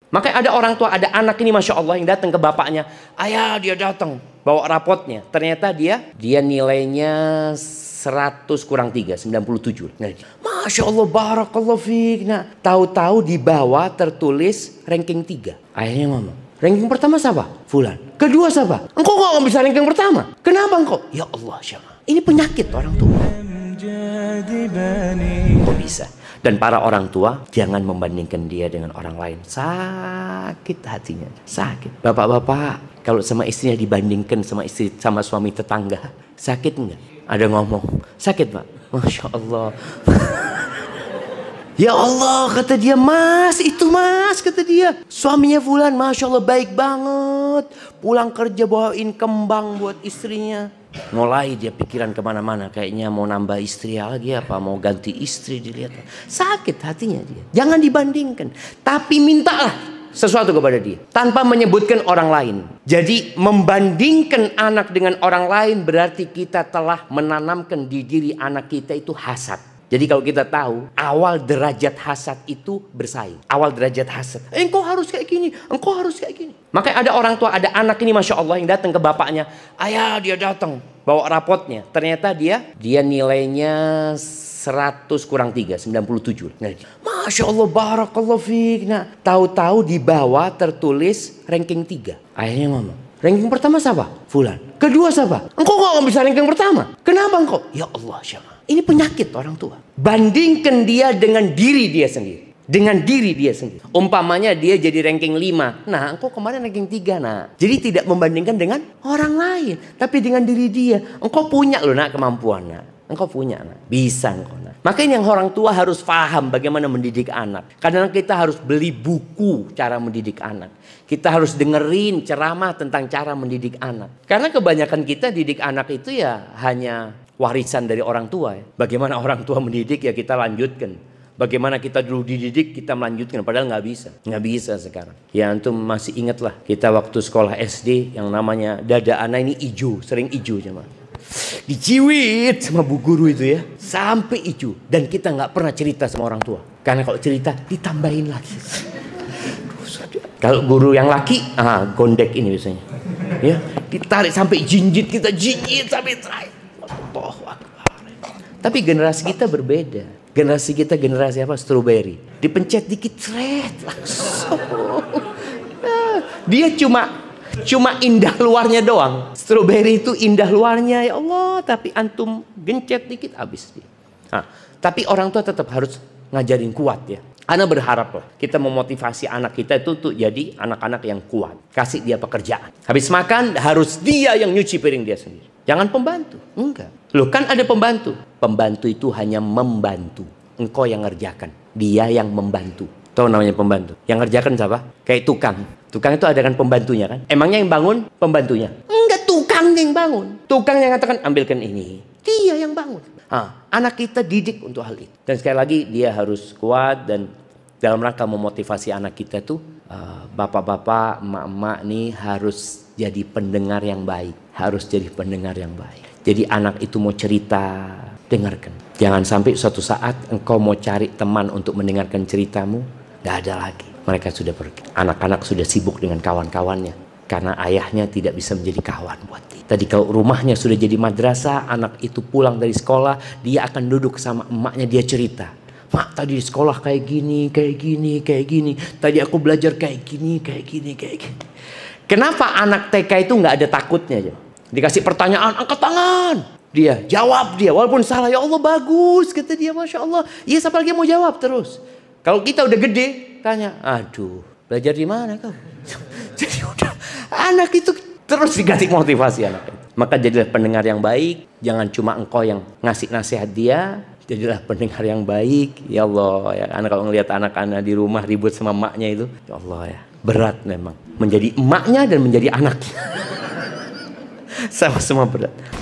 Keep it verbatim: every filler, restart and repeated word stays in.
Makanya ada orang tua, ada anak ini Masya Allah yang datang ke bapaknya. Ayah, dia datang bawa rapotnya. Ternyata dia dia nilainya seratus kurang tiga, sembilan puluh tujuh. Nah, Masya Allah, barakallahu fiik. Nah, tahu-tahu di bawah tertulis ranking tiga. Ayahnya ngomong, ranking pertama siapa? Fulan. Kedua siapa? Engkau kok nggak bisa ranking pertama? Kenapa engkau? Ya Allah, Syama. Ini penyakit orang tua. Kok bisa? Dan para orang tua jangan membandingkan dia dengan orang lain. Sakit hatinya, sakit. Bapak-bapak kalau sama istrinya dibandingkan sama istri sama suami tetangga, sakit enggak? Ada ngomong, sakit Pak? Masya Allah. Ya Allah, kata dia, mas itu mas, kata dia. Suaminya Fulan, Masya Allah baik banget. Pulang kerja bawain kembang buat istrinya. Mulai dia pikiran kemana-mana, kayaknya mau nambah istri lagi apa, mau ganti istri, dilihat. Sakit hatinya dia. Jangan dibandingkan, tapi mintalah sesuatu kepada dia tanpa menyebutkan orang lain. Jadi membandingkan anak dengan orang lain berarti kita telah menanamkan di diri anak kita itu hasad. Jadi kalau kita tahu awal derajat hasad itu bersaing. Awal derajat hasad, eh, engkau harus kayak gini, engkau harus kayak gini. Makanya ada orang tua, ada anak ini Masya Allah yang datang ke bapaknya. Ayah, dia datang bawa rapotnya. Ternyata dia dia nilainya seratus kurang tiga, sembilan puluh tujuh. Nah, Masya Allah, barakallahu fiik. Nah, tahu-tahu di bawah tertulis ranking tiga. Ayahnya ngomong, ranking pertama siapa? Fulan. Kedua siapa? Engkau kok nggak bisa ranking pertama? Kenapa engkau? Ya Allah, Syama. Ini penyakit orang tua. Bandingkan dia dengan diri dia sendiri. Dengan diri dia sendiri. Umpamanya dia jadi ranking lima. Nah, engkau kemarin ranking tiga, nak. Jadi tidak membandingkan dengan orang lain. Tapi dengan diri dia. Engkau punya loh, nak, kemampuan, nak. Engkau punya, nak. Bisa engkau, nak. Makanya yang orang tua harus paham bagaimana mendidik anak. Kadang kita harus beli buku cara mendidik anak. Kita harus dengerin ceramah tentang cara mendidik anak. Karena kebanyakan kita didik anak itu ya hanya warisan dari orang tua. Ya. Bagaimana orang tua mendidik ya kita lanjutkan. Bagaimana kita dulu dididik kita melanjutkan. Padahal nggak bisa. Nggak bisa sekarang. Ya antum masih ingat lah. Kita waktu sekolah S D yang namanya dada anak ini hijau. Sering hijau sama. Diciwit sama bu guru itu ya. Sampai hijau. Dan kita nggak pernah cerita sama orang tua. Karena kalau cerita ditambahin lagi. Kalau guru yang laki, ah, gondek ini biasanya. Ya, ditarik sampai jinjit, kita jinjit sampai terakhir. Allahu Akbar. Tapi generasi kita berbeda. Generasi kita generasi apa? Strawberry. Dipencet dikit, cret, langsung. Dia cuma cuma indah luarnya doang. Strawberry itu indah luarnya, ya Allah. Tapi antum gencet dikit, habis dia. Nah, tapi orang tua tetap harus ngajarin kuat ya. Ana berharap loh, kita memotivasi anak kita itu tuh jadi anak-anak yang kuat. Kasih dia pekerjaan. Habis makan harus dia yang nyuci piring dia sendiri. Jangan pembantu. Enggak. Loh kan ada pembantu. Pembantu itu hanya membantu. Engkau yang ngerjakan. Dia yang membantu. Tahu namanya pembantu? Yang ngerjakan siapa? Kayak tukang. Tukang itu ada kan pembantunya kan? Emangnya yang bangun pembantunya? Enggak, tukang yang bangun. Tukang yang katakan ambilkan ini. Dia yang bangun. Ah, anak kita didik untuk hal itu. Dan sekali lagi dia harus kuat dan dalam rangka memotivasi anak kita tuh uh, bapak-bapak, emak-emak nih harus jadi pendengar yang baik. Harus jadi pendengar yang baik. Jadi anak itu mau cerita, dengarkan. Jangan sampai suatu saat engkau mau cari teman untuk mendengarkan ceritamu, gak ada lagi. Mereka sudah pergi. Anak-anak sudah sibuk dengan kawan-kawannya. Karena ayahnya tidak bisa menjadi kawan buat dia. Tadi kalau rumahnya sudah jadi madrasah, anak itu pulang dari sekolah, dia akan duduk sama emaknya, dia cerita. Mak, tadi di sekolah kayak gini, kayak gini, kayak gini. Tadi aku belajar kayak gini, kayak gini, kayak gini. Kenapa anak T K itu nggak ada takutnya aja? Dikasih pertanyaan, angkat tangan. Dia jawab dia, walaupun salah, ya Allah bagus, kata dia, Masya Allah. Iya, siapa lagi mau jawab terus. Kalau kita udah gede, tanya, aduh, belajar di mana kau? Jadi udah, anak itu terus dikasih motivasi anak itu. Maka jadilah pendengar yang baik. Jangan cuma engkau yang ngasih nasihat dia. Jadilah pendengar yang baik. Ya Allah, ya, anak kalau ngelihat anak-anak di rumah ribut sama emaknya itu, ya Allah ya, berat memang. Menjadi emaknya dan menjadi anaknya. Sama-sama berat.